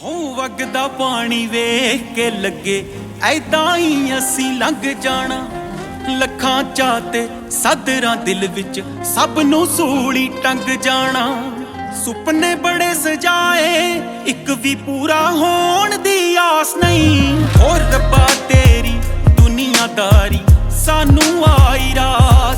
ਹੋ ਵਗਦਾ ਪਾਣੀ ਵੇਖ ਕੇ ਲੱਗੇ ਐਦਾਂ ਹੀ ਅਸੀਂ ਲੰਘ ਜਾਣਾ। ਲੱਖਾਂ ਚਾਹ ਤੇ ਸਦਰਾਂ ਦਿਲ ਵਿੱਚ ਸਭ ਨੂੰ ਸੂਲੀ ਟੰਗ ਜਾਣਾ। ਸੁਪਨੇ ਬੜੇ ਸਜਾਏ ਇੱਕ ਵੀ ਪੂਰਾ ਹੋਣ ਦੀ ਆਸ ਨਹੀਂ। ਹੋਰ ਰੱਬਾ ਤੇਰੀ ਦੁਨੀਆਦਾਰੀ ਸਾਨੂੰ ਆਈ ਰਾਤ